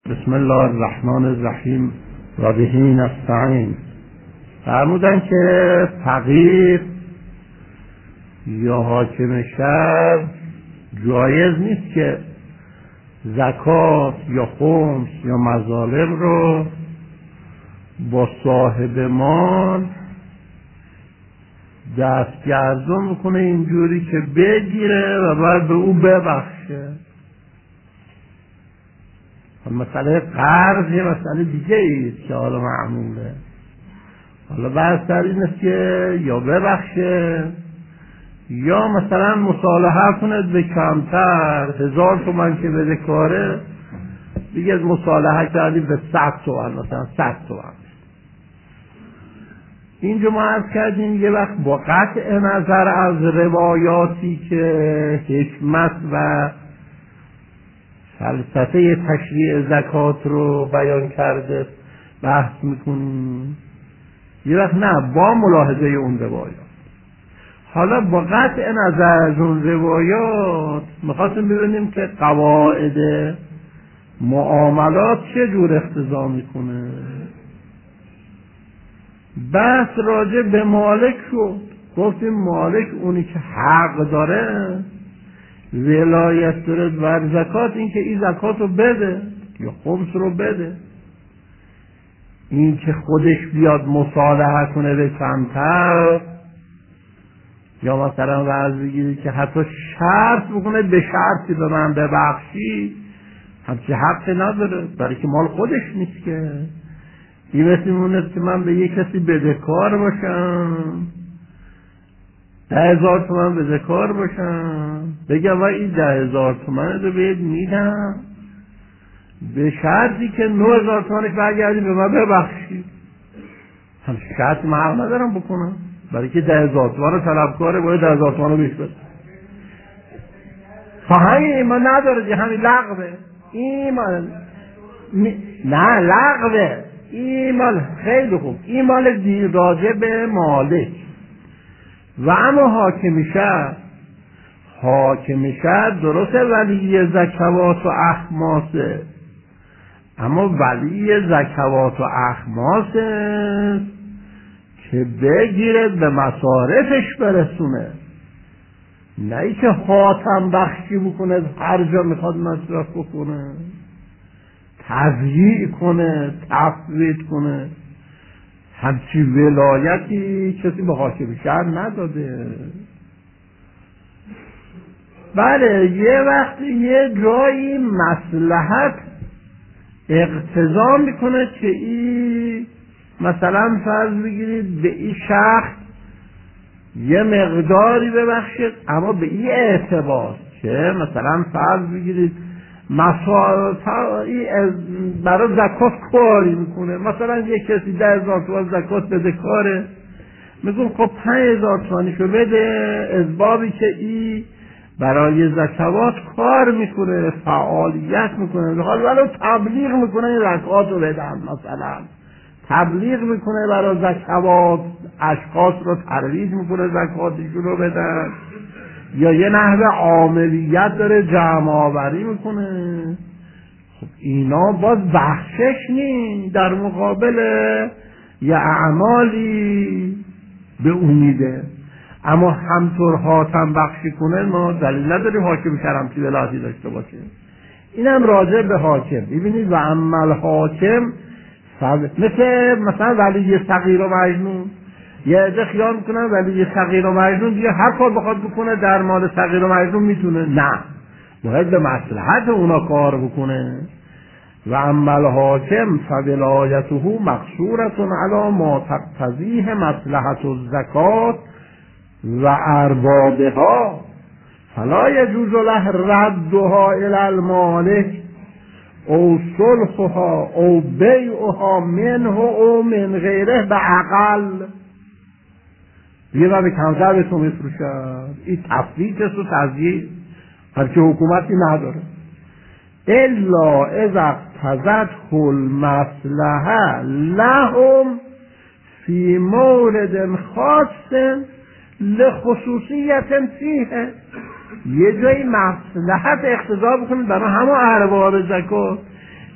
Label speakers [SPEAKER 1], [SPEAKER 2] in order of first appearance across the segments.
[SPEAKER 1] بسم الله الرحمن الرحیم و به نستعین. فرمودن که فقیر یا حاکم شهر جایز نیست که زکات یا خمس یا مظالم رو با صاحب مال دستگردون میکنه اینجوری که بگیره و بعد به او ببخشه. مسئله قرض یه مسئله دیگه ایست که حالا معموله. حالا بحث این است که یا ببخشه یا مثلا مصالحه کند به کمتر، 1000 تومان که بده کاره دیگه مصالحه کردیم به 100 تومان، مثلا 100 تومان. اینجا ما عرض کردیم یه وقت با قطع نظر از روایاتی که حکمت و فلسفه تشریع زکات رو بیان کرده بحث میکنیم، یه وقت نه با ملاحظه اون روایات. حالا با قطع نظر از اون روایات میخواستیم ببینیم که قواعد معاملات چه جور اقتضا میکنه. بحث راجع به مالک شد، گفتیم مالک اونی که حق داره ولایت داره بر زکات، این که این زکات رو بده یا خمس رو بده. این که خودش بیاد مصالحه کنه به کمتر یا مثلا وعظ بگیری که حتی شرط بکنه به شرطی به من ببخشی، همچه حقی نداره، برای که مال خودش نیست. که این مثل مونه که من به یک کسی بدهکار باشم، 10,000 تومان بدهکار باشم، بگم و این 10,000 تومان رو بهت میدم به شرطی که 9,000 تومانش برگردی به من ببخشی. هم شرط من حق ندارم بکنم، برای که 10,000 تومان رو طلبکاره باید 10,000 تومان رو بیش بده. همین ایمان نداره، همین لغوه ایمان. نه لغوه ایمان. خیلی خوب، این مال دیر راجع به مالک. و اما حاکم شهر درسته ولی زکوات و اخماسه، اما ولی زکوات و اخماسه که بگیره به مصارفش برسونه، نه ای که خاتم بخشی بکنه هر جا میخواد مصرف بکنه، تضییع کنه، تفویض کنه. همچی ولایتی کسی به حاکم شهر نداده. بله یه وقتی یه جایی مصلحت اقتضا میکنه که این مثلا فرض بگیرید به این شخص یه مقداری ببخشید، اما به این اعتبار که مثلا فرض بگیرید برای زکات کاری میکنه، مثلا یک کسی 10,000 تومان زکات بده کاره، میگم خب 5,000 تومانشو بده، اسبابی که این برای زکات کار میکنه، فعالیت میکنه، حالا تبلیغ میکنه زکات رو بدن، مثلا تبلیغ میکنه برای زکات، اشخاص رو ترویج میکنه زکاتشون رو بدن، یا یه نحوه عاملیت داره جمع آوری میکنه. خب اینا باز بخشش نی در مقابل یه اعمالی به اون میده. اما همطور حاتم بخشی کنه ما دلیل نداریم حاکم شرم چی ولایتی داشته باشه. اینم راجع به حاکم. ببینید و عمل حاکم مثلا ولی صغیر و مجنون، یه عده خیال میکنن ولی صغیر و مجنون دیگه هر کار بخواد بکنه در مال صغیر و مجنون میتونه. نه، باید به مصلحت اونا کار بکنه. و عمل حاکم فولایته مقصورة علی ما تقتضیه مصلحت الزکات و اربابها فلا یجوز له ردها الی المالک او صلحها او بیعها منه او من غیره به اقل. دیگه من به کمتر به تو میفروشم، این تفریطست و تضییع، هرچه حکومتی نداره. الا اذا اقتضت المصلحه لهم فی مورد خاص لخصوصیت فیه. یه جایی مصلحت اقتضا بکنه برای همه ارباب زکات،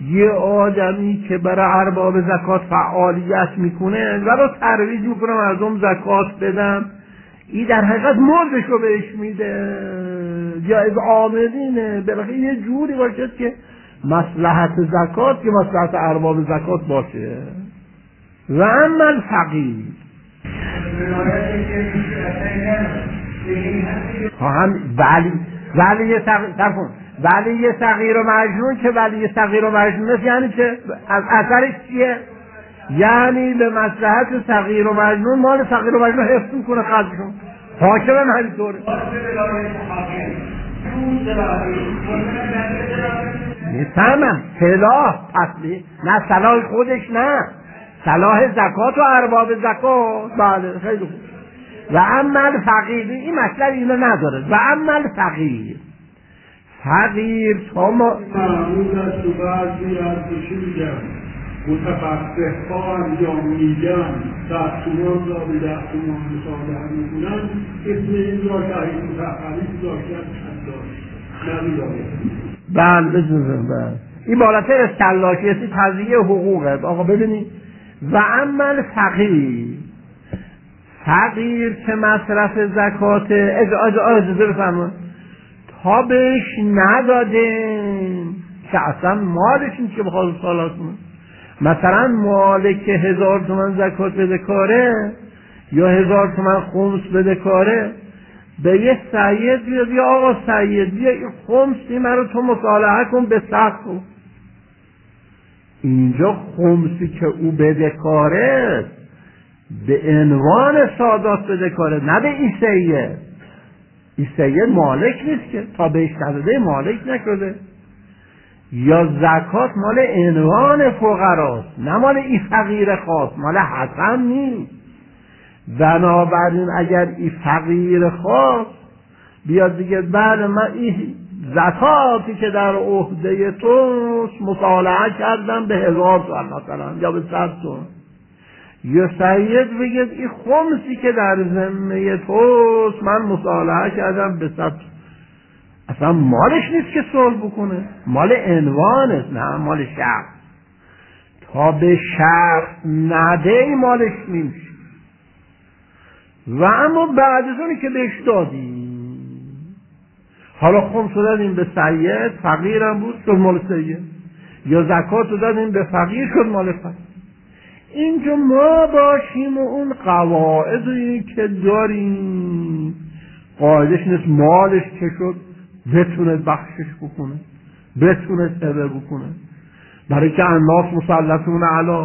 [SPEAKER 1] یه آدمی که برای ارباب زکات فعالیت میکنه و رو ترویج میکنه مردم زکات بدن، این در حقیقت مردشو بهش میده یا از عاملینه. بالاخره یه جوری باشد که مصلحت زکات که مصلحت ارباب زکات باشه. و اما الفقیر ولی صغیر و مجنون که ولی صغیر و مجنون است، یعنی چه؟ از اثرش چیه؟ یعنی به مصلحت صغیر و مجنون مال صغیر و مجنون حفظ میکنه خلقشون. حاکم هم همینطوره. میفهمم صلاح اصلی نه صلاح خودش، نه صلاح زکات و ارباب زکات. بله خیلی خوب. و اما الفقیر این مطلب اینو نداره. و اما الفقیر فقیر تا ما
[SPEAKER 2] معمول است و بعضی از بشیدم متفقه ها انجام میدن 10 تومان را به 10 تومان مصادره میکنن، اسم این را شهید متفقی داشتن
[SPEAKER 1] بله بزنزم. بله این بالاتر از تلاشی هستی تضییع حقوقه. آقا ببینید و اما الفقیر فقیر که مصرف زکات اجازه بفرمایید تا بهش ندادیم که اصلا مالش این که بخواد سالات کنه. مثلا مالک 1000 تومان زکات بده کاره یا 1000 تومان خمس بده کاره، به یه سید بیاد یا آقا سید بیا این خمسی من رو تو مصالحه کن به سخت کن. اینجا خمسی که او بده کاره به عنوان سادات بده کاره، نه به این سید. این سید مالک نیست که تا بهش نداده مالک نشده. یا زکات مال عنوان فقراست، نه مال این فقیر خاص، مال حسن نیست. بنابراین اگر این فقیر خاص بیاد دیگه بله من این زکاتی که در عهده توست مصالحه کردم به 1000 تومان مثلا یا به 100 تومان، یا سید بگید این خمسی که در ذمه توست من مصالحه کردم به 100. اصلا مالش نیست که صلح بکنه، مال عنوانه، نه مال شخص. تا به شخص نده مالش نمیشه. و اما بعد از اونی که بهش دادیم، حالا خمس رو دادیم به سید، فقیرم بود شد مال سید، یا زکات رو دادیم به فقیر شد مال فقیر. اینجا ما باشیم و اون قواعدی که داریم قاعدش نیست مالش که شد بتونه بخشش بکنه، بتونه تبه بکنه، برای که الناس مسلطون علی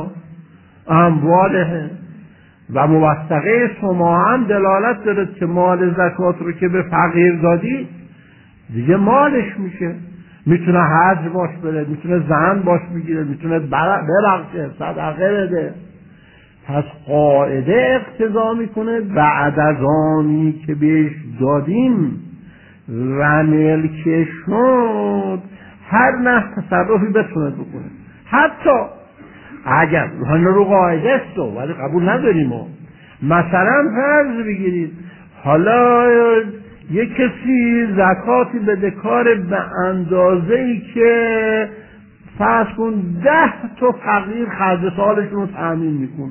[SPEAKER 1] امواله. و موثقه شما هم دلالت داره که مال زکات رو که به فقیر دادی دیگه مالش میشه، میتونه حج باش بده، میتونه زن باش بگیره، میتونه ببخشه، صدقه بده. پس قاعده اقتضا میکنه بعد از آنی که بهش دادیم و ملک شد هر نه تصرفی بتونه بکنه. حتی اگر رو قاعده است ولی قبول نداریم. مثلا فرض بگیرید حالا یک کسی زکاتی بده کار به اندازه‌ای که فرض کن 10 تا فقیر خرج سالشون رو تأمین میکنه.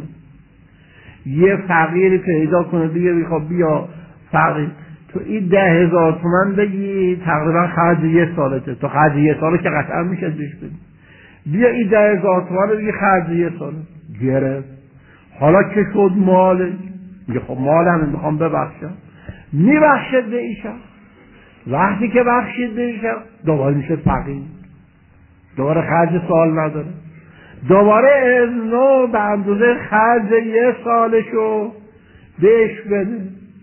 [SPEAKER 1] یه فقیری پیدا کنه دیگه میخواد بیا فقیر تو این 10,000 تومان بگی تقریبا خرج یه سالته، تو خرج یه ساله که قطعا میشه بهش بدی، بیا این 10,000 تومان بگی خرج یه ساله گرفت. حالا که شد مالش، میگه خب مالم میخوام ببخشم، میبخشد به ایشا. وقتی که بخشید به ایشا دوباره میشه فقیر، دوباره خرج سال نداره، دوباره از نو به اندازه خرج یه سالشو بهش بده،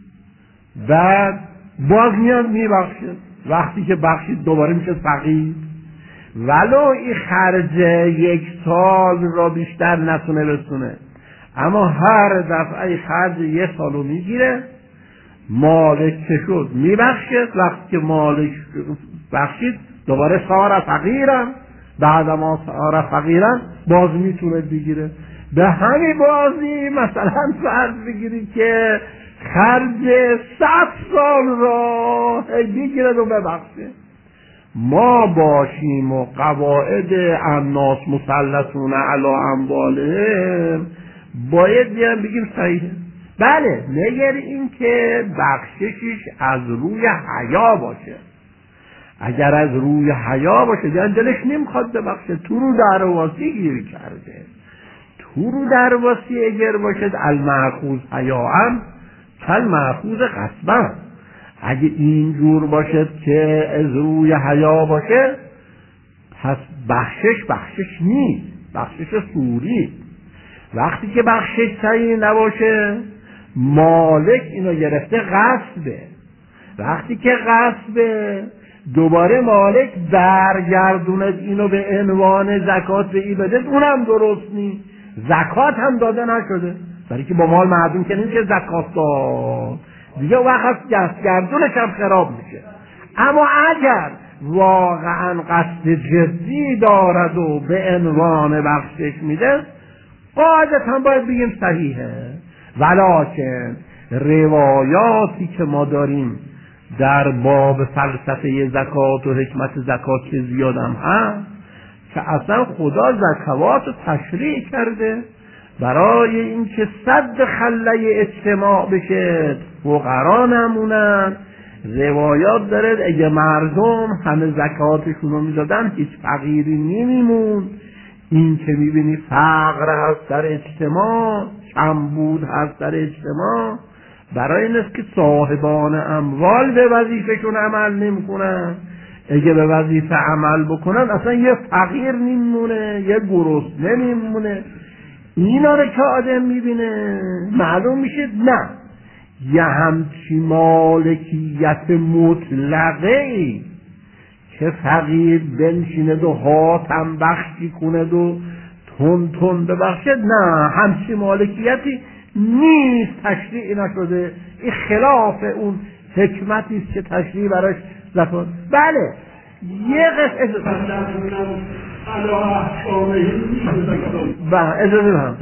[SPEAKER 1] بعد باز میاد میبخشد. وقتی که بخشید دوباره میشه فقیر، ولو این خرج 1 سال را بیشتر نتونه رسونه، اما هر دفعه خرج 1 سالو میگیره، مالک که شد میبخشد. وقتی که مالک بخشید دوباره صار فقیرم، بعد ما صار فقیرم باز میتونه بگیره. به همین بازی مثلا فرض بگیرید که خرج 100 سال را بگیره و ببخشه. ما باشیم و قواعد الناس مسلطون علی اموالهم، باید بیان بگیم صحیحه. بله، مگر این که بخششش از روی حیا باشه. اگر از روی حیا باشه یعنی دلش نمیخواد ببخشه، تو رو درواسی گیر کرده. تو رو درواسی اگر باشد المأخوذ حیاء کالمأخوذ غصبا، اگه اینجور باشد که از روی حیا باشه پس بخشش نیست، بخشش سوری. وقتی که بخشش صحیح نباشه مالک اینو گرفته غصبه. وقتی که غصبه دوباره مالک برگردوند اینو به عنوان زکات به این بده، اونم درست نیست، زکات هم داده نشده، برای که با مال مردم که نمیشه زکات داد دیگه، وقت دستگردونش هم خراب میشه. اما اگر واقعا قصد جدی دارد و به عنوان بخشش میده، قاعدتا باید بگیم صحیحه. ولکن روایاتی که ما داریم در باب فلسفه زکات و حکمت زکات که زیادم هست که اصلا خدا زکوات رو تشریع کرده برای اینکه صد خله اجتماع بشه، فقرا نمونن. روایات داره اگه مردم همه زکاتشون رو میدادن هیچ فقیری نمیمون. این که میبینی فقر هست در اجتماع، کمبود هست در اجتماع، برای این است که صاحبان اموال به وظیفهشون عمل نمیکنن. اگه به وظیفه عمل بکنن اصلا یه فقیر نمیمونه، یه گرسنه نمیمونه. اینا رو که آدم میبینه معلوم میشه نه، یه همچی مالکیت مطلقه که فقیر بنشیند و حاتم بخشی کند و تون تون ببخشد، نه، همچی مالکیتی نیست، تشریع نشده. این خلاف اون حکمتی است که تشریع براش زکات. بله یه قصه اجازه هم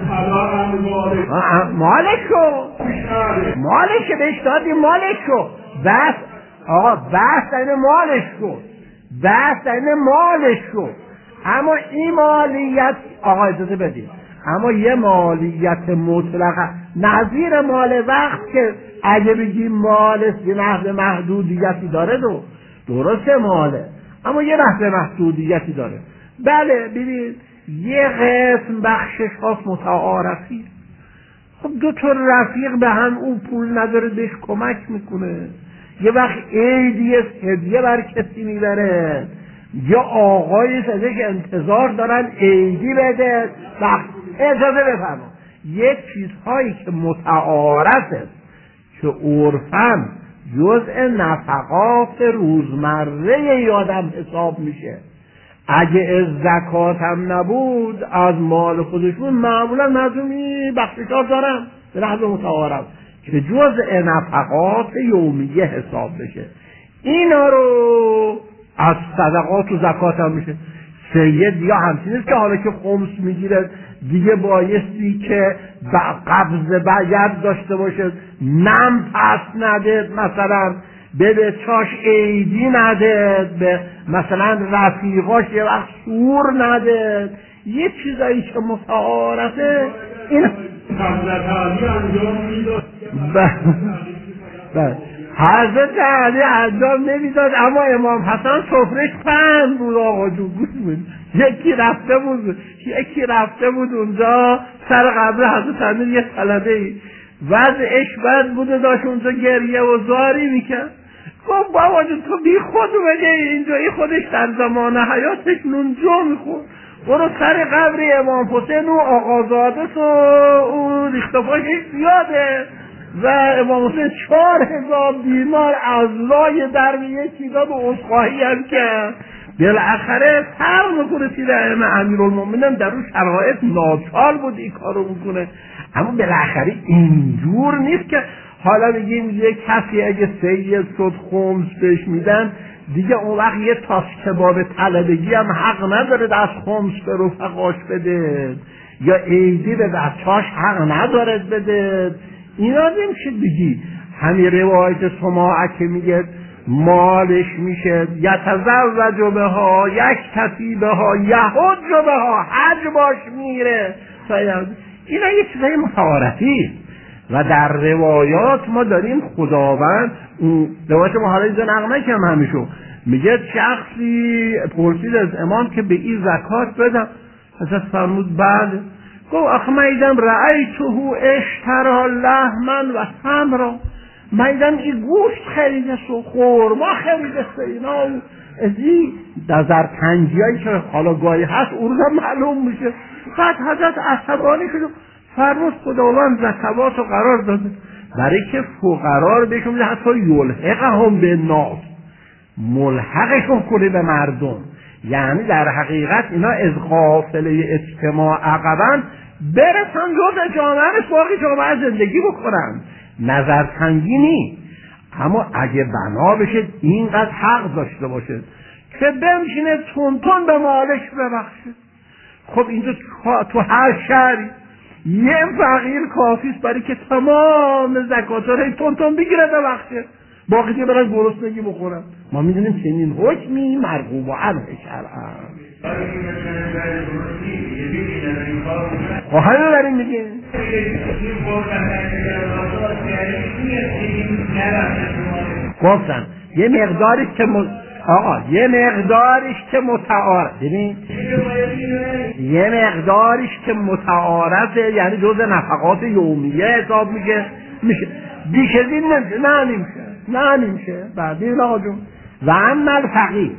[SPEAKER 1] مالک بهش دادی، مالک شو بس آقا، بس این مالش شو، بس این مالش شو. اما این مالیت آقا اجازه بدید، اما یه مالیت مطلقه نظیر مال وقت که اگه بگیم مال یه نحو محدودیتی داره، درسته ماله، اما یه نحو محدودیتی داره. بله ببین یه قسم بخشش هاست متعارفی. خب دو تا رفیق به هم اون پول نداره بهش کمک میکنه، یه وقت عیدی هدیه بر کسی میبره، یا آقایش ازش انتظار دارن عیدی بده. اجازه بفرما یک چیزهایی که متعارفه که عرفاً جزء نفقات روزمره یادم حساب میشه، اگه از زکات هم نبود از مال خودشون معمولا مردمی بخششار دارن به نحو متعارف که جزء نفقات یومیه حساب بشه. اینا رو از صدقات و زکات هم میشه. سید یا همچنین که حالا که خمس میگیره دیگه بایستی که قبض باید داشته باشه، نم پس نده، مثلا به چاش عیدی نده، به مثلا رفیقاش یه وقت سور نده، یه چیزایی که متعارفه این حضرت علی انجام نمیداد. اما امام حسن سفرش پند بود آقا جون، گوش بود. یکی رفته بود اونجا سر قبر حضرت امیر یه طلبه وضعش بد بوده، داشت اونجا گریه و زاری میکرد. گفت بابا جون تو بی خود بگه اینجا، این خودش در زمان حیاتش نونجا میخورد، برو سر قبر امام حسین و آقازاده تو اون ریختفاش زیاده و امام حسین 4000 دینار از لای درمی یکی داد و عذرخواهی هم کرد. بالاخره فرق میکنه سیر امیرالمومنین در اون شرایط ناچار بود این کارو میکنه. اما بالاخره اینجور نیست که حالا بگیم یه کسی اگه سید شد خمس بهش میدن دیگه اون وقت یه تاس کباب طلبگی هم حق نداره از خمس به رفقاش بده، یا عیدی به بچهاش حق نداره بده. اینا نمیشه بگی. همین روایت سماعه که میگه مالش میشه، یتزوج بها، یکتفی بها، یحج بها، حج باش میره. اینا یه چیزای متعارفی و در روایات ما داریم خداوند، روایت ما حالا اینجا نقل نکنم همیشو، میگه شخصی پرسید از امام که به این زکات بدم، حضرت فرمود بله. گفت آخه من ایدم رأیته اشترا لحما و تمرا، من ایدم این گوشت خریده و خورما خریده اینا از این نظر تنگیایی که حالا گاهی هست اون رو معلوم میشه. بعد حضرت عصبانی شد فرمود خداوند زکوات رو قرار داده برای که فقرا رو بهشون میده، حتی یلحقهم به ناس، ملحقشون کنه به مردم. یعنی در حقیقت اینا از قافله اجتماع عقبن برسن جز جامعه باقی جامعه زندگی بکنن. نظر تنگی نی، اما اگه بنا بشه اینقدر حق داشته باشه که بمشینه تون به مالش ببخشه. خب اینجا تو هر شهری یه فقیر کافیست برای که تمام زکاتا رو تون بگیره ببخشه، باقی که برای گرسنگی بخورن. ما میدونیم چنین حکمی مرغوب و عنه شرعا. همه داریم میگیم گفتن یه مقداریش که یه مقداریش که متعارف، ببین یه مقداریش که متعارفه، یعنی جز نفقات یومیه حساب میشه بیش از این نمیشه. بعد این آقا جون و اما الفقیر،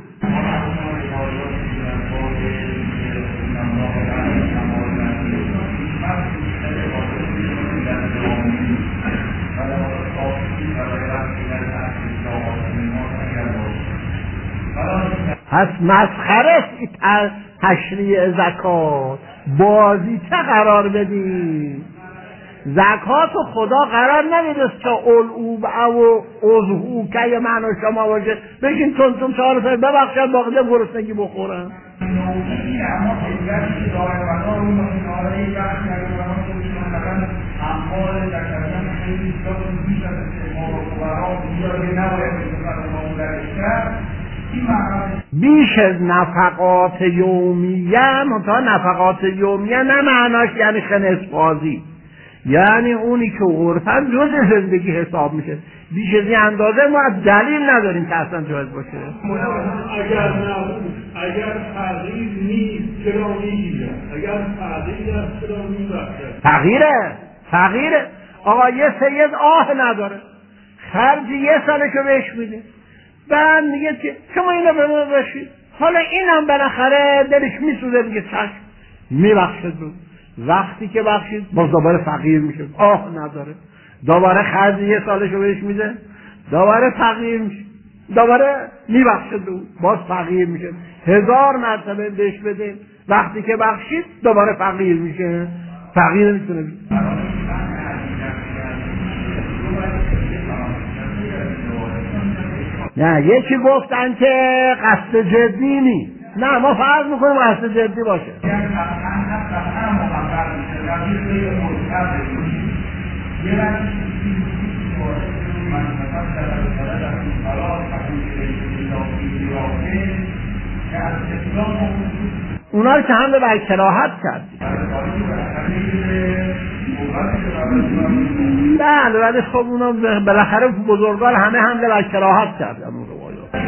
[SPEAKER 1] پس مسخره است تشریع زکات، بازی چه قرار بدی؟ زکات خدا قرار نمیدست که اولوب او ازهو که یه معنی شما باشه بشین تون چهارفه ببخشن باقی گرسنگی بخورن. بیش از نفقات یومیه، منتها نفقات یومیه نه معناش یعنی خنث‌بازی، یعنی اونی که عرفاً جز زندگی حساب میشه. بیش از این اندازه ما دلیل نداریم که اصلا جایز باشه.
[SPEAKER 2] اگر فقیر نیست چرا میگیره؟ اگر فقیر است چرا میبخشه؟
[SPEAKER 1] فقیره آقا، یه سید نداره، خرج یه سالشو بهش میده، بعد میگه که شما اینو به ما بشید، حالا اینم بالاخره دلش میسوزه میگه چشم میبخشد. وقتی که بخشید باز دوباره فقیر میشه، نداره، دوباره خرج یه سالشو بهش میده، دوباره فقیر میشه، دوباره میبخشد باز فقیر میشه. 1000 مرتبه بهش بده، وقتی که بخشید دوباره فقیر میشه، فقیر میتونه نه. یکی گفتن که قصد جدی نیست، نه ما فرض میکنیم قصد جدی باشه. اونا که حمله بر کراهت کرد. بله ولی خب اونا بالاخره بزرگان همه حمله بر کراهت کردن اون روایات.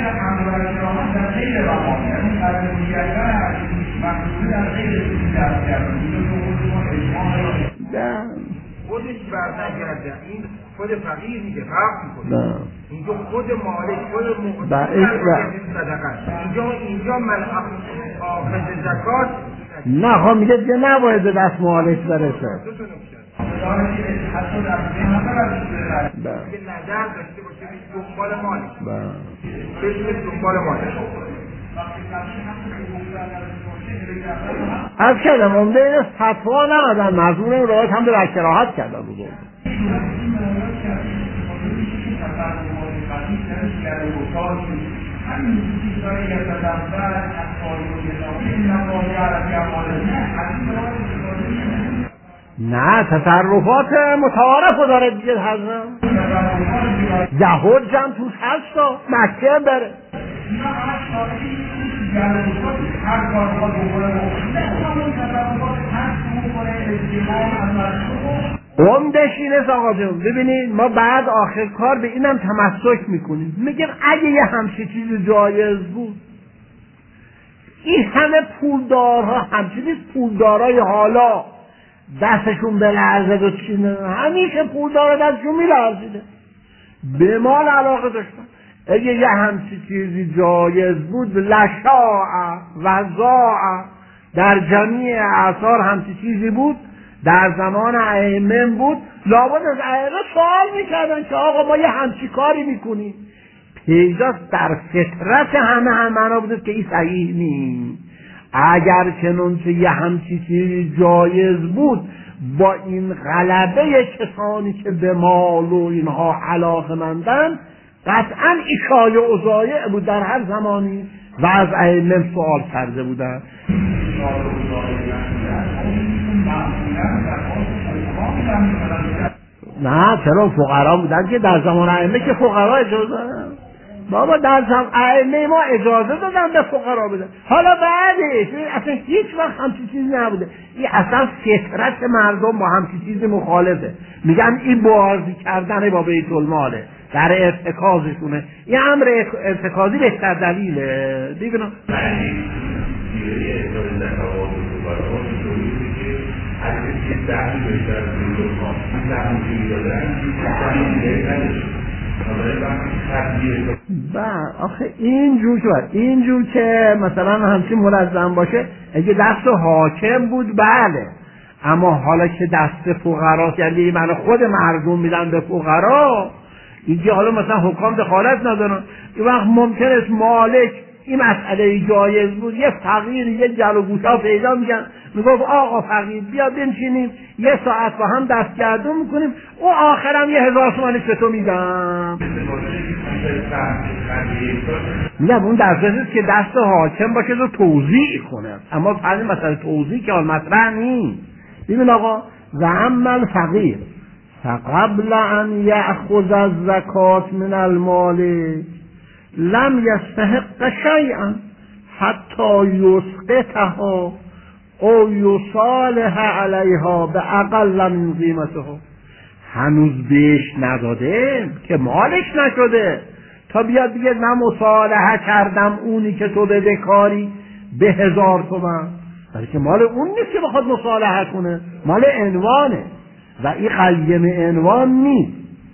[SPEAKER 3] خودش برنگرده، این خود فقیر میگه فرق میکنه. اینجا خود مالک خود اینجا من آخذ زکات
[SPEAKER 1] نه خب میگه دیگه نباید به دست مالک برسه.
[SPEAKER 3] که نظر داشته باشه به دنبال مالک، بشه دنبال مالک.
[SPEAKER 1] از کردم عمده این فتوا نقدن، مضمون این روایت هم به کراهت کردن بزرگ. نه تصرفات متعارف رو داره دیگه. حضرت یهود هم توش هست و مکه هم بره. عمدش اینه آقا جون. ببینید ما بعد آخر کار به اینم تمسک میکنیم، میگیم اگه یه همچین چیزی جایز بود، این همه پولدارها همچنین پولدارای حالا دستشون بلرزه و چینه، همیشه پولدار دستشون میلرزیده، به مال علاقه داشتن. اگه یه همچین چیزی جایز بود لشاع و زاع در جمیع اعصار همچین چیزی بود، در زمان ائمه بود، لابد از ائمه سوال میکردن که آقا ما یه همچین کاری میکنیم. پیداست در فطرت همه معنا بوده که این صحیح نیست. اگر چنانچه یه همچین چیزی جایز بود، با این غلبه کسانی که به مال و اینها علاقه‌مندن، قطعا این شایع و ضایع بود در هر زمانی و از ائمه سوال کرده بودن. نه چرا فقرا بودن که در زمان ائمه که فقرا اجازه دادن. بابا در زمان ائمه ما اجازه دادن به فقرا بدن. حالا بعدش اصلا هیچ وقت همچین چیزی نبوده. این اصلا فطرت مردم با همچین چیزی مخالفه. میگن این بازی کردن با بیت الماله، در ارتکازشونه. این امر ارتکازی بهتر دلیله دیگه. نه آخه اینجور که مثلا همچین منظم باشه اگه دست حاکم بود بله، اما حالا که دست فقراست، یعنی من خود مردم میدن به فقرا، اینجا حالا مثلا حکام دخالت ندارن. این وقت ممکن است مالک این مسئله جایز بود، یه فقیر یه جل و گوشا پیدا میگن، میگفت آقا فقیر بیا بنشینیم یه ساعت با هم دستگردون میکنیم، او آخرم 1000 تومانی به تو میدم. میگم اون درست که دست حاکم باشه تو توضیح کنه، اما فرض مثلا توضیح که حال مطرح نیست. ببین آقا و اما الفقیر فقبل ان یأخذ الزکات من المال لم یستحق شیئا حتی یسقطها او یصالح علیها به اقل من قیمتها. هنوز بهش نداده که مالش نشده تا بیاد دیگه نه مصالحه کردم اونی که تو بده کاری به 1000 تومان، بلکه مال اون نیست که بخواد مصالحه کنه، مال عنوانه و این قیم عنوان نیست.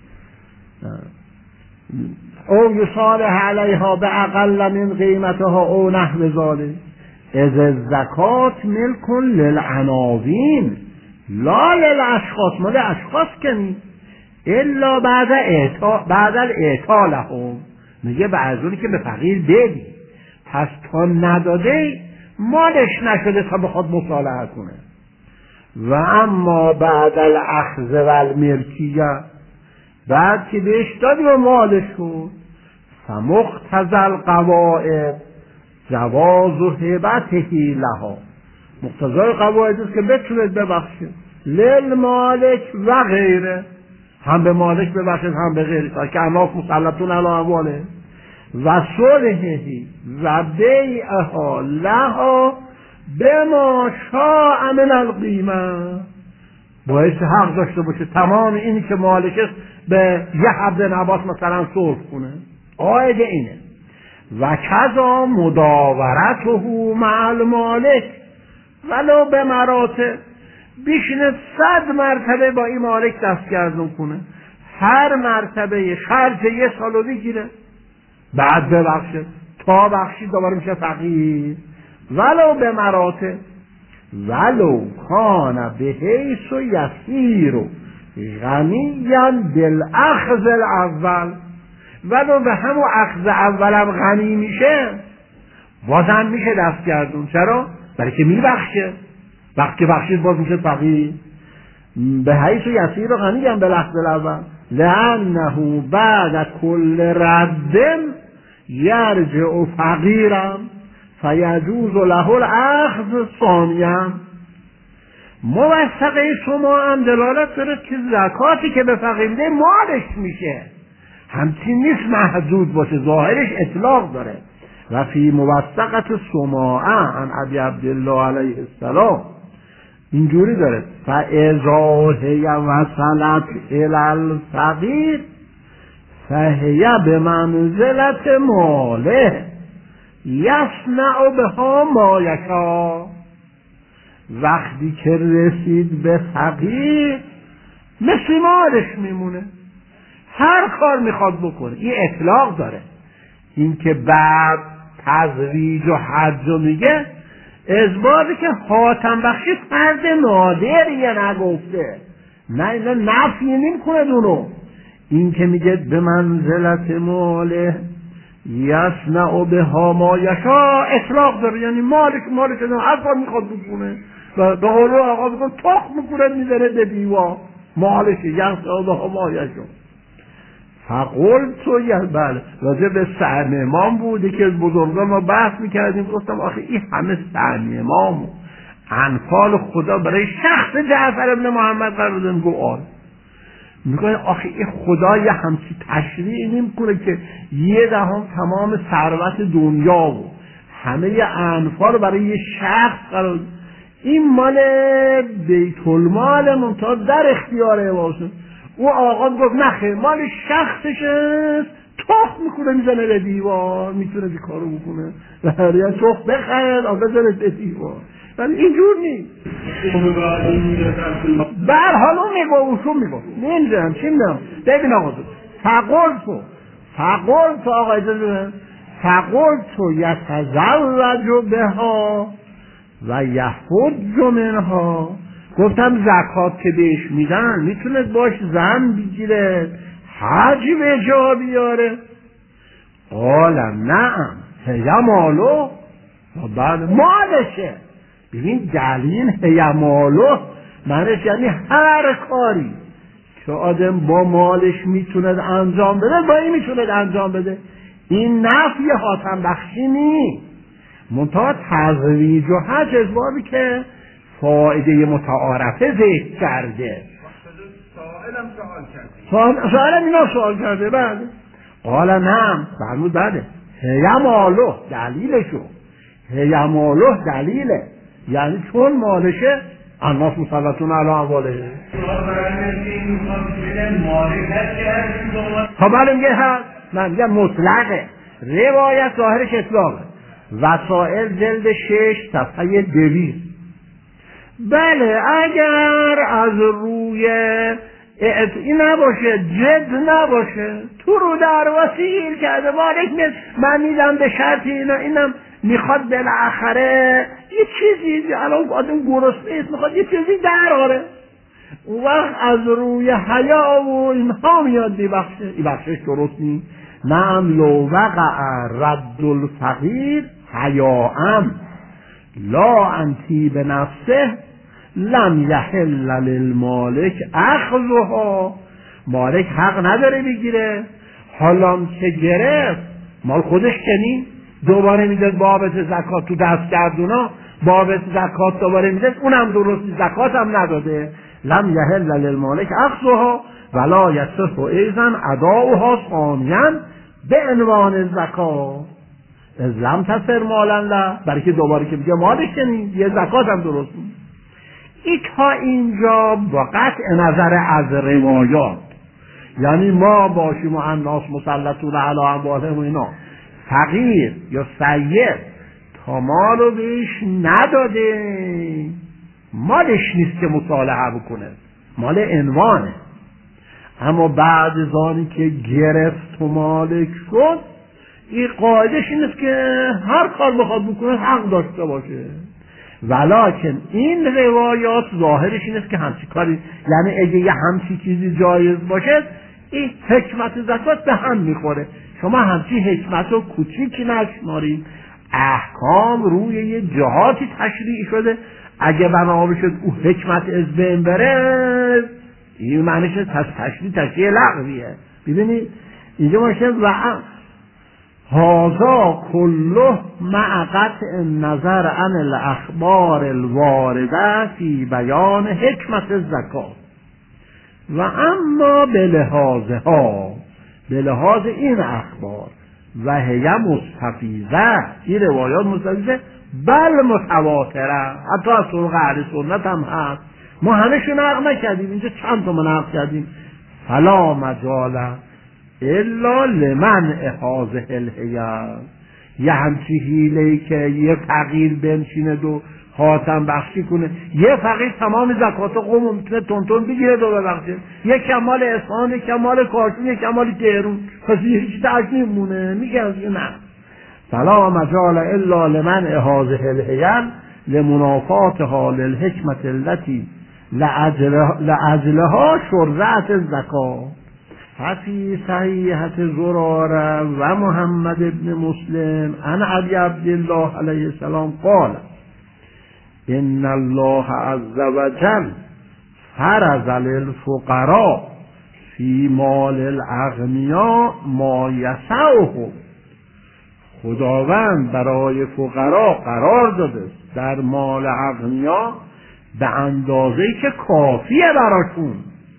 [SPEAKER 1] او یصالح علیها به اقل من قیمتها او نحو ذلک اذ الزکات ملک للعناوین لا للاشخاص. مال اشخاص که نیست الا بعد الاعطاء لهم. میگه بعضونی که به فقیر بدی، پس تا نداده مالش نشده تا بخواد مصالحه کنه. و اما بعد الاخذ و الملکیه، بعد که بهش دادی و مالش شد، فمقتضی القواعد جواز و هبته لها. مقتضای قواعد است که بتونید ببخشید للمالک و غیره، هم به مالک ببخشید هم به غیره، تا که اناف مسلطون علی امواله و صلحه و بیعها لها بما شاء من القیمه. باید حق داشته باشه تمام اینی که مالک است به یه حد نبات مثلا صرف کنه. قاعده اینه. و کذا مداورته مع المالک ولو به مراتب، بیشینه 100 مرتبه با این مالک دستگردون کنه، هر مرتبه خرج 1 سالو بگیره، بعد ببخشه، تا بخشید دوباره میشه فقیر. ولو به مراتب ولو کان به حیث و یسیر غنیا بالاخذ الاول، ولو به همون اخذ اولم غنی میشه بازم میشه دستگردون. چرا؟ برای که میبخشه، وقتی بخشید باز میشه فقیر. به حیث و یسیر غنیا بالاخذ الاول لانه بعد کل رد یرجع فقیرا فیجوز له الاخذ ثانیا. موثقه شما هم دلالت داره که زکاتی که به فقیر میده مالش میشه، همچین نیست محدود باشه، ظاهرش اطلاق داره. و فی موثقت سماعه عن ابی عبدالله علیه السلام اینجوری داره فاذا هی وصلت الی الفقیر فهی بمنزلت ماله یصنع بها ما یشاء. وقتی که رسید به فقیر مثل مالش میمونه، هر کار میخواد بکنه. این اطلاق داره. این که بعد تزویج و حج رو میگه اثباتی که حاتم بخشی فرد نادریه، نگفته، نه اینا نفی نمیکنه دونو. این که میگه به منزلت ماله یصنع بها ما یشاء اطلاق داره، یعنی مالش هر کار میخواد بکنه. و به قول آقا بگن تخم میکنه میذاره به دیوار، مالش یصنع بها ما یشاء. فقلت یا بله راجع به سعن امام بوده که بزرگان ما بحث میکردیم، گفتم آخه این همه سعن امام انفال خدا برای شخص جعفر ابن محمد قرار دادن. گو میگه آخه این خدا یه همچی تشریع نمیکنه که 1/10 تمام ثروت دنیا و همه انفال برای یه شخص قرار. این مال بیت المال منتها در اختیار امامه. او آقا گفت نخیر مال شخصشه، تخم میکنه میزنه به دیوار، میتونه این کارو بکنه و یا تخم بخرد آقا بزنه به دیوار، ولی اینجور نیست. بر حال اون میگو نمیدونم چی میدونم. ببین آقا فقلت آقا اجازه فقلت یتزوج بها و یحج منها. گفتم زکات که بهش میدن میتونه باش زن بگیره، حج به جا بیاره. قال نعم هی مالو، بعد مالشه. ببین دلیل هی مالو معنیش یعنی هر کاری که آدم با مالش میتونه انجام بده با این میتونه انجام بده. این نفی حاتم بخشی نیست، منتها تزویج و حج ازبابی که فائده متعارفه ذکر کرده. سائلم اینا سوال کرده. بعد قال نعم فرمود بله هی مالو دلیلشو، هی مالو دلیله یعنی چون مالشه الناس مسلطون علی اموالهم. خب بله میگه هست، من میگم مطلقه، روایت ظاهرش اطلاقه. وسائل جلد 6 صفحه 200. بله اگر از روی این نباشه، جد نباشه، تو رو در وسیل کرده مالک من میدم به شرط اینم میخواد بالاخره یه چیزی، الان آدم گرسنه نیست میخواد یه چیزی در آره، اون وقت از روی حیا و اینها میاد این بخشش درست نیست. نعم لو وقع رد الفقیر حیاءم لا انتی به نفسه لم یحل للمالک اخذها. مالک حق نداره بگیره، حالا که گرفت مال خودش کنی دوباره میداد بابت زکات تو دست گردونا، بابت زکات دوباره میداد، اونم درست زکات هم نداده. لم یحل للمالک اخذها ولا یصح ایضا اداؤها ثانیا به عنوان زکات از لم تصر مالا له، برای که دوباره که بگه مالش کنی یه زکات هم درست نیست. این تا اینجا با قطع نظر از روایات، یعنی ما باشیم و الناس مسلطون علی اموالهم و اینا، فقیر یا سید تا ما رو بهش نداده مالش نیست که مصالحه بکنه، مال عنوانه. اما بعد از آنی که گرفت و مالک شد، این قاعدش این است که هر کار بخواد بکنه حق داشته باشه. ولکن این روایات ظاهرش این است که همچی کاری، یعنی اگه یه همچی چیزی جایز باشه این حکمت زکات به هم میخوره. شما همچی حکمت رو کوچیکی نشمارید، احکام روی یه جهاتی تشریع شده، اگه بنا بشد او حکمت از بین بره این معنیش تشریع لغویه. ببینید اینجا باشه و هذا كله مع قطع النظر عن الاخبار الوارده فی بیان حکمت الزکات و اما به لحاظ این اخبار و هی مستفیضه، این روایات مستفیضه بل متواتره، حتی از طرق اهل سنت هم هست، ما همه‌شون نقل نکردیم، اینجا چند تا نقل کردیم. فلا مجال الا لمن هذه الحیل، یه همچی حیله‌ای که یه فقیر بنشینه و خاتم بخشی کنه، یه فقیر تمام زکات قوم میتونه تونتون بگیره و ببخشه، یه کمال اصفهان، یه کمال کاشان، یه کمال تهران، پس هیچ درک نمیمونه. میگن نه، فلا مجال الا لمن هذه الحیل لمنافات حال الحکمت التي لأجلها شرعت الزکات. ففي صحیحة زراره و محمد بن مسلم عن ابی عبدالله علیه السلام قال ان الله عز وجل فرض للفقراء فی مال الاغنیاء ما یسعهم. خداوند برای فقرا قرار داده در مال اغنیا به اندازه‌ای که کافیه براشون.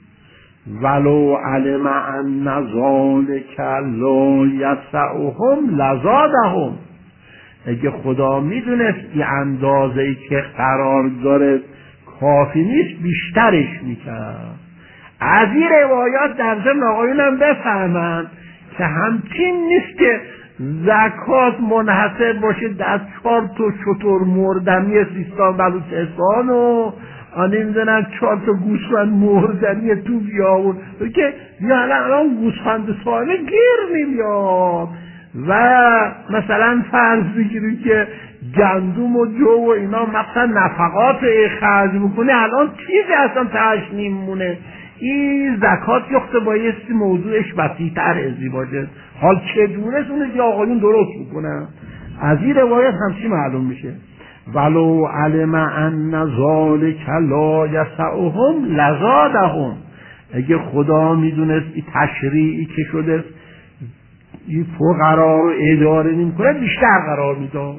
[SPEAKER 1] ولو علم ان ذلک لا یسعهم لزادهم. اگه خدا میدونست این اندازه‌ای که قرار داره کافی نیست بیشترش میکرد. از این روایات در ضمن آقایونم بفهمند که همچین نیست که زکات منحصر باشه در 4 تا شتر مردنی سیستان بلوچستان و نمیدونم 4 تا گوسفند مردنی تو بیابون که یعنی الان گوسفند ساله گیر نمیاد و مثلا فرض بگیریم که گندم و جو و اینا مثلا نفقات خرج میکنه، الان چیزی اصلا تهش نمیمونه. این زکات یخته بایستی موضوعش وسیع‌تر ازی باشه. حال چگونه اونه که آقایون درست میکنن؟ از این روایت همچی معلوم میشه ولو علم ان ذلک لا یسعهم لزادهم. اگه خدا میدونست این تشریعی که شده این فقرا رو اداره نمیکنه بیشتر قرار میداد.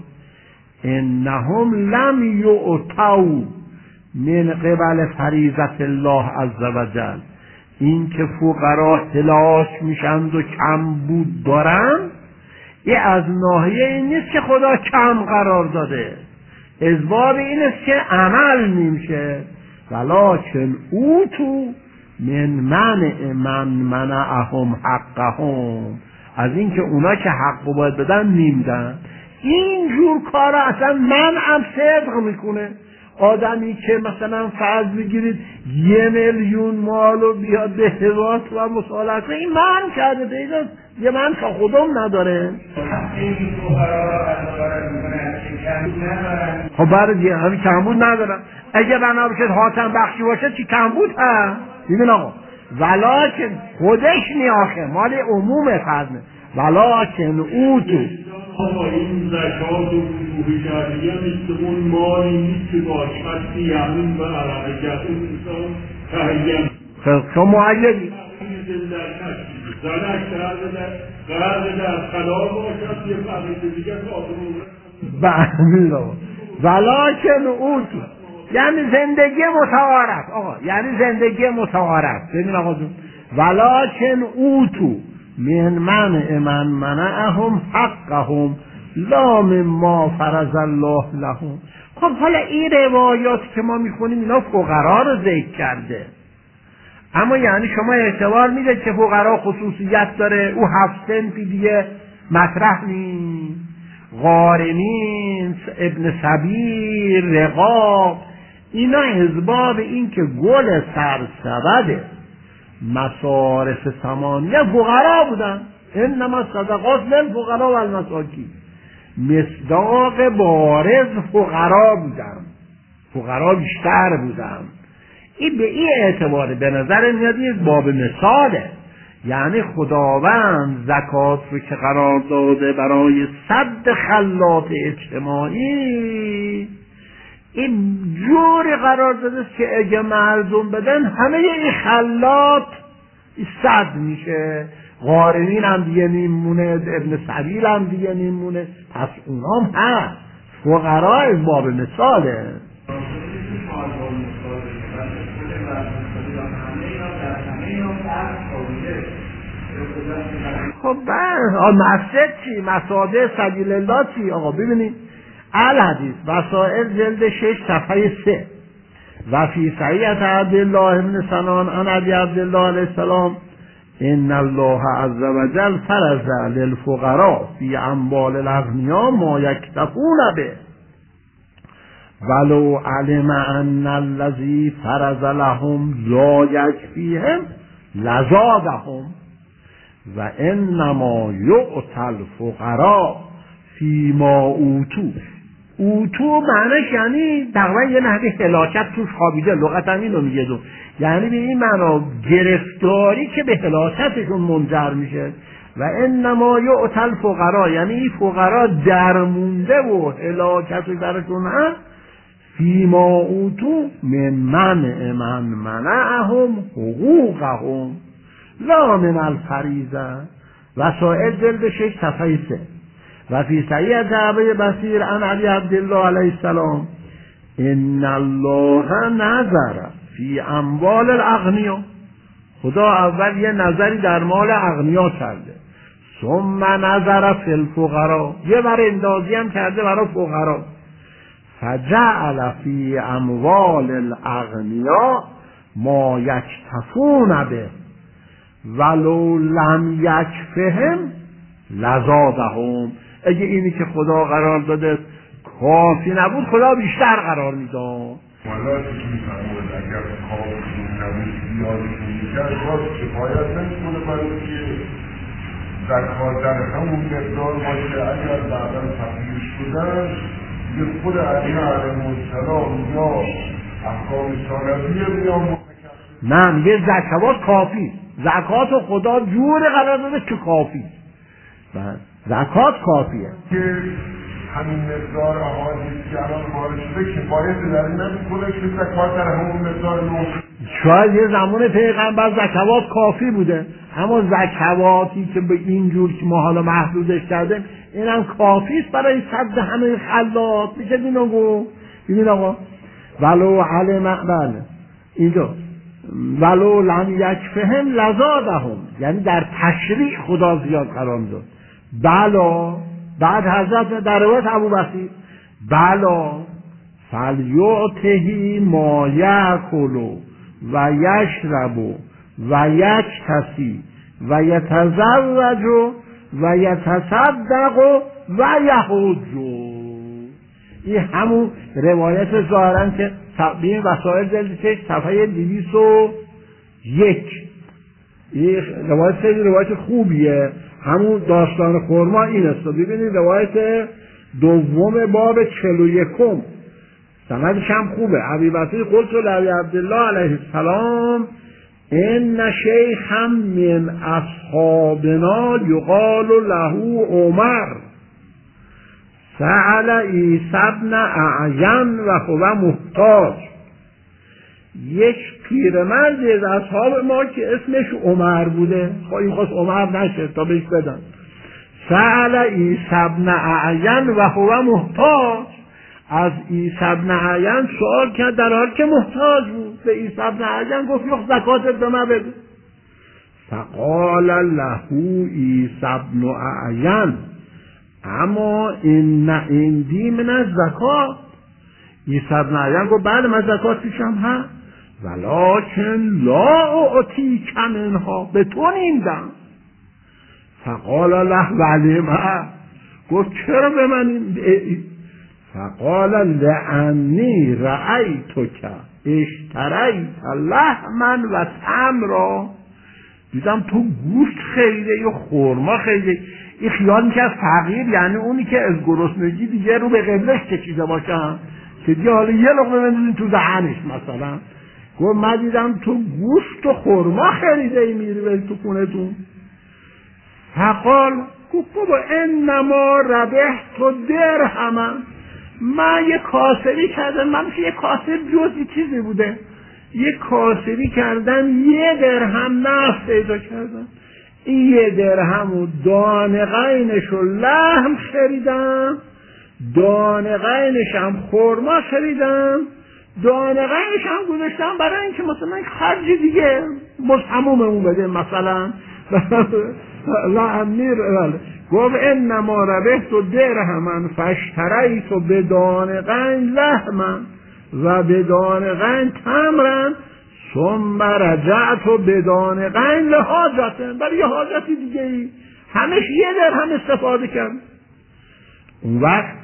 [SPEAKER 1] انهم لم یعطوا من قبل فریضت الله عز وجل. این که فقرا هلاک میشند و کم بود دارن، این از ناحیه این نیست که خدا کم قرار داده، اسباب این است که عمل نمیشه. ولکن اوتو من منعهم حقهم. از این که اونا که حق باید بدن نمیدن. اینجور کارا اصلا منعم صدق میکنه. آدمی که مثلا فرض بگیرید 1 میلیون مالو بیاد به حواس و مصالحه، این من کرده دیگه، یه من تا خودم نداره. خب برای همین کمبود ندارن. اگه بنا بشه حاتم بخشی باشه چی کمبود هست؟ ببین آقا، ولکن خودش نیاخه مال عموم فرضه، ولکن اوتو
[SPEAKER 2] این زکات و وجوه جاریه مثل اون مالی نیست که باشد یمین و حرکت انسان تهیم.
[SPEAKER 1] شما معیدی
[SPEAKER 2] زنک قرد در خلال باشد یه فقیده دیگه
[SPEAKER 1] بله ولکن اوتو یعنی زندگی متوارث. آقا یعنی زندگی متوارث. ببین آقا جون، ولکن اوتو من منعهم حقهم لا مما فرض الله لهم. خب حالا این روایات که ما میخونیم اینا فقرا رو ذکر کرده، اما یعنی شما اعتبار میده که فقرا خصوصیت داره، او 7 صنفی دیگه مطرح نیست، غارمین، ابن سبیل، رقاب، اینا اسباب این که گل سرسبده مصارف ثمانیه فقرا بودن. انما صدقات للفقراء و المساکین، مصداق بارز فقرا بودن، فقرا بیشتر بودن. این به این اعتبار به نظر میاد این باب مثاله، یعنی خداوند زکات رو که قرار داده برای سد خلات اجتماعی، این جوری قرار داده که اگه مردم بدن همه این خلات سد میشه. غارمین هم دیگه نیمونه، ابن سبیل هم دیگه نیمونه، پس اونام هست. فقرا از باب مثاله. خب مسجد چی؟ مساجد سبیل الله چی؟ آقا ببینید الحدیث وسائل جلد 6 صفحه 3 و فی صحیح عبدالله بن سنان عن ابی عبدالله علیه السلام ان الله عز وجل فرض للفقراء فی اموال الاغنیاء ما یکتفون به ولو علم ان الذی فرض لهم لا یکفیهم لزادهم و انما یؤتی الفقراء فیما اوتو معنیش یعنی تقریبا یه نحوه هلاکت توش خوابیده، لغت هم اینو میگه دو، یعنی به این معنا گرفتاری که به هلاکتشون منجر میشه. و انما یؤتی الفقراء یعنی این فقرا درمونده و هلاکتی برشون هست فیما اوتو من منعهم حقوقهم لا من الفریضه. وسائل جلد 6 صفحه 3 و فی صحیح ابی بصیر عن علی عبدالله علیه السلام ان الله نظر فی اموال الاغنیا، خدا اول یه نظری در مال اغنیا کرده، ثم نظر فی الفقراء یه براندازی هم کرده برای فقرا، فجعل فی اموال الاغنیا ما یکتفون به ولو لم یکفهم لزادهم. اگه اینی که خدا قرار داده کافی نبود خدا بیشتر قرار میداد.
[SPEAKER 2] مالاتی که میفرمود اگر کافی نبود زیادشون میکرد باز کفایت نمیکنه برای که زکات در همون مقدار باشه. اگر بعدا تغییر شدن یه خود علی علیه السلام یا احکام ثانویه میان
[SPEAKER 1] نه میگه زکات کافی، زکات خدا جور قرار داده که کافی، زکات کافیه
[SPEAKER 2] که همین مقدار احادیث که الان وارد شده کفایت در این نمیکنه که زکات در همون مقدار نوش.
[SPEAKER 1] شاید یه زمان پیغمبر زکات کافی بوده، اما زکاتی که به این جور که ما حالا محدودش کردیم اینم کافی است برای سد همه خلات. میشه اینو گفت ببین آقا ولو علم بله اینجا ولو لم یکفهم لزادهم یعنی در تشریع خدا زیاد قرار داد. بلا بعد حضرت در روایت ابوبصیر بلا فلیعطه ما یاکل و یشرب و یکتسی و یتزوج و یتصدق و یحج. این همون روایت ظاهرا که تبیین وسائل جلد 6 صفحه 201 این روایت خیلی روایت خوبیه، همون داستان خرما این است. ببینید روایت دوم باب 41 سندش هم خوبه. ابی بصیر قلت لابی عبدالله علیه السلام ان شیخا من اصحابنا یقال له عمر سأل عیسی ابن اعین و هو محتاج. یک پیرمرد از اصحاب ما که اسمش عمر بوده، این خواست عمر نشه تا بهش بدن. سأل عیسی ابن اعین و هو محتاج، از عیسی ابن اعین سوال کرد در حال که محتاج بود. به عیسی ابن اعین گفت یخ زکاتت به من بده. فقال له عیسی ابن اعین اما این عندی من الزکات. عیسی ابن اعین گفت بعد من زکات پیشم هست ولکن لا اعطیک منها، به تو نیندم. فقال له ولم، گفت چرا به من فقال لانی رأیتک اشتریت لحما و تمرا، دیدم تو گوشت خریده یا خرما خریده. این خیال میکرد فقیر یعنی اونی که از گرسنگی دیگه رو به قبلش کشیده باشن که دیگه حالا یه لقمه بندازین تو دهنش مثلا. گفت من دیدم تو گوشت و خرما خریده ای میری بری تو خونتون. فقال گفت بابا انما ربحت درهما، من یه کاسبی کردم، من یه کاسب جزی چیزی بوده، یه کاسبی کردم 1 درهم نفت پیدا کردم. این 1 درهم و دانقینش و لحم خریدم، دانقینش هم خرما خریدم، دانقینش هم گذاشتم برای اینکه مثلا خرج دیگه باز تموممون بده مثلا لا امیر. گفت انما ربحت درهما فاشتریت بدانقین لحما و بدانقین تمرا ثم رجعت بدانقین لحاجت، برای یه حاجتی دیگه ای همش 1 درهم استفاده کرد. اون وقت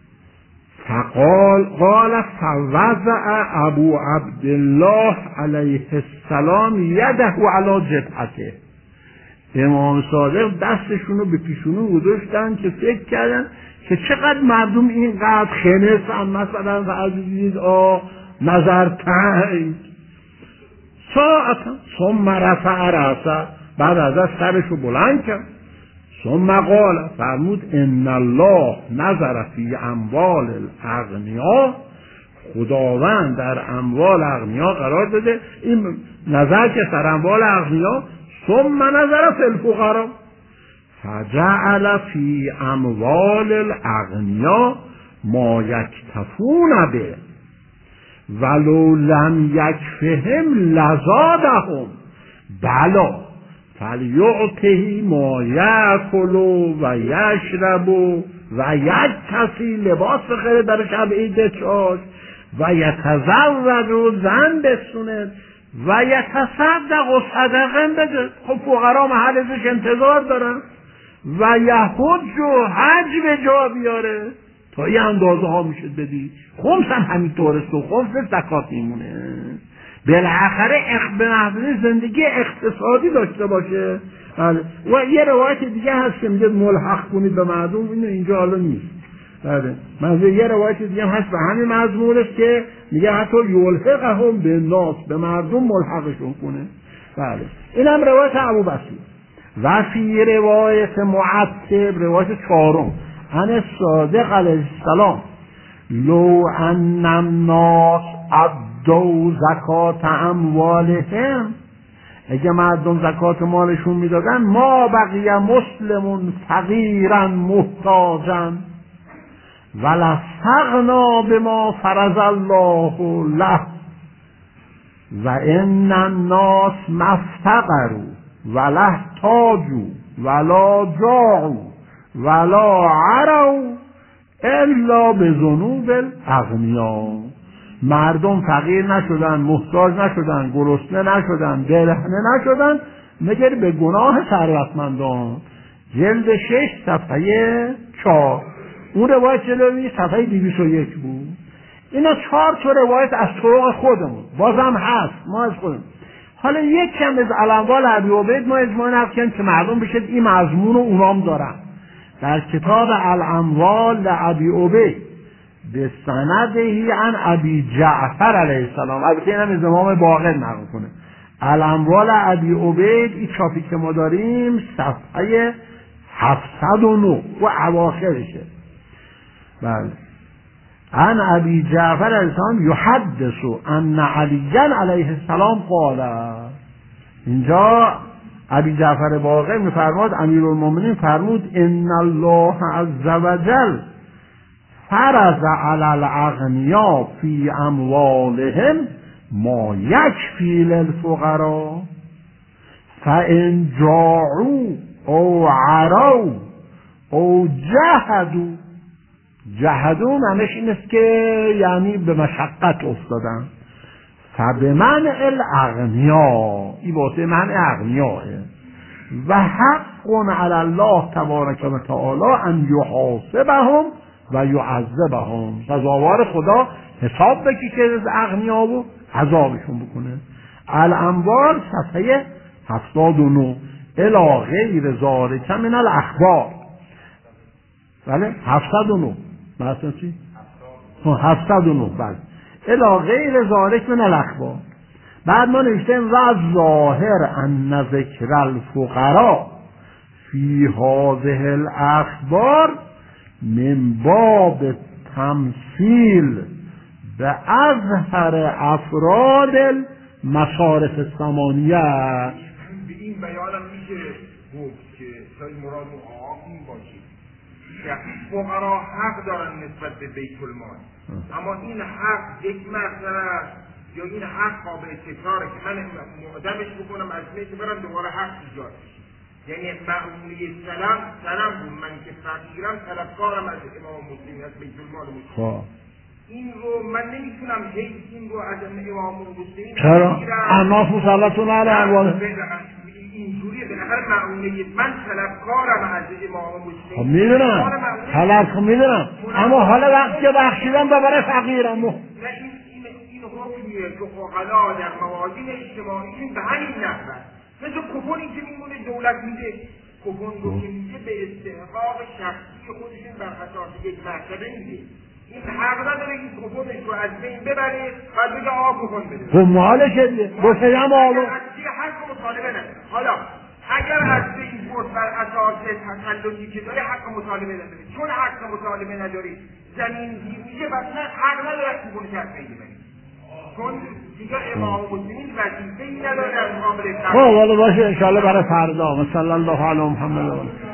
[SPEAKER 1] قال فوضع ابو عبدالله علیه السلام یده علی جبهته. امام صادق دستشونو به پیشونو گذاشتن که فکر کردن که چقدر مردم اینقدر خنثن مثلا و عزیز نظر تنگ. ساعتا ثم رفع رأسه، بعد از سرشو بلند کرد. ثم قال، فرمود ان الله نظر فی اموال الاغنیا، خداوند در اموال اغنیا قرار داده. این نظر که سر اموال اغنیا، ثم نظر فی الفقراء فجعل فی اموال الاغنیا ما یکتفون به ولو لم یکفهم لزادهم بلا فلیعطه ما یأکل و یشرب و یکتفی، لباس بخره در شب عید چاش و یتزوج و زن بسونه و یتصدق و صدقه بده. خب فقرا محل ازش انتظار دارن. و یحج و حج به جا بیاره، تا یه اندازه ها میشه بدی. خمس هم همینطور است و خمس زکات میمونه. بالاخره به نحوه زندگی اقتصادی داشته باشه. و یه روایت دیگه هست که میگه ملحق کنید به مردم، اینو اینجا حالا نیست. بله یه روایت دیگه هست به همین مضمون است که میگه حتی یلحقهم به ناس، به مردم ملحقشون کنه. بله اینم روایت ابوبکر. و فی روایت معتب، روایت 4 عن صادق علیه السلام، لو ان الناس ادوا زکات اموالهم، اگه مردم زکات مالشون میدادن، ما بقی مسلمون فقیرا محتاجا ولستغنا بما فرض الله له و ان الناس مفتقروا ولا احتاجوا ولا جاعوا ولا عروا الا بذنوب الاغنیا. مردم فقیر نشدن، محتاج نشدن، گرسنه نشدن، برهنه نشدن مگر به گناه ثروتمندان. جلد 6 صفحه 4. اون روایت جلوی صفحه 201 بود. اینا 4 تا روایت از طرق خودمون بازم هست، ما از خودمون. حالا یک کم از الاموال ابی عبید ما اجماع نقل کردیم که معلوم بشه این مضمون رو اونام دارن. در کتاب الاموال لابی عبید به سندهی عن ابی جعفر علیه السلام، البته اینم از امام باقر نقل کنه. الاموال ابی عبید، این چاپی که ما داریم صفحه 709 و اواخرشه. بله عن ابی جعفر علیه السلام یحدث ان علی علیه السلام قال، اینجا ابی جعفر باقر میفرماد امیرالمومنین فرمود ان الله عز وجل فرض علی الاغنیا فی اموالهم ما یکفی للفقراء فان جاعوا او عروا او جهدوا معنیش این است که یعنی به مشقت افتادن. فبمنع الاغنیا، این واسه منع اغنیاه. و حق علی الله تبارک و تعالی ان یحاسبهم و یعذبهم، سزاوار خدا حساب بکی که از اغنیا و عذابشون بکنه. الانوار صفحه 79 الی غیر ذالک من الاخبار. بله 709 مثلا چی؟ 709 بله الی غیر ذالک من الاخبار. بعد ما نوشتیم و ظاهر ان ذکر الفقراء فی هذه الاخبار من باب تمثیل به اظهر افراد المصارف الثمانیه.
[SPEAKER 3] به این بیانم میشه گفت که شاید مراد این باشه فقرا حق دارن نسبت به بیت المال، اما این حق یک مسئله است یا این حق قابل تکراره که من معدمش بکنم از میت برم دوباره حق ایجاد بشه. یعنی معمولی سلام بود، من که فقیرم طلبکارم از امام مسلم از بیت المال مسلم. این رو من نمیتونم این رو از امام مسلم
[SPEAKER 1] چرا؟ احناف مسلطون علی اموال
[SPEAKER 3] اینجوریه. بالاخره معمولی من طلبکارم از امام مسلم.
[SPEAKER 1] میدونم طلب میدونم، اما حالا وقتی که بخشیدم دوباره فقیرم.
[SPEAKER 3] این حکمیه که فقلا در موازین اجتماعی به همین نحوه مثل کوپونی که میمونه دولت میده، کوپون رو که میده به استحقاق شخصی خودشون بر اساس یک مرتبه میده. این حق نداره این کوپونش رو از بین ببره و بگه آقا کوپون بده.
[SPEAKER 1] خب مالشه دیگه، گفتم مالو.
[SPEAKER 3] حق مطالبه نداره. حالا اگر از بین برد بر اساس تسلطی که داره حق مطالبه نداره، چون حق مطالبه نداری زمین گیر میشه، بس نه حق نداره کوپونش از بین ببره. چون دیگه امام مسلمین وظیفه‌ای نداره در مقابل
[SPEAKER 1] خب حالا باشه ان شاء الله برای فردا. صلی الله علی محمد.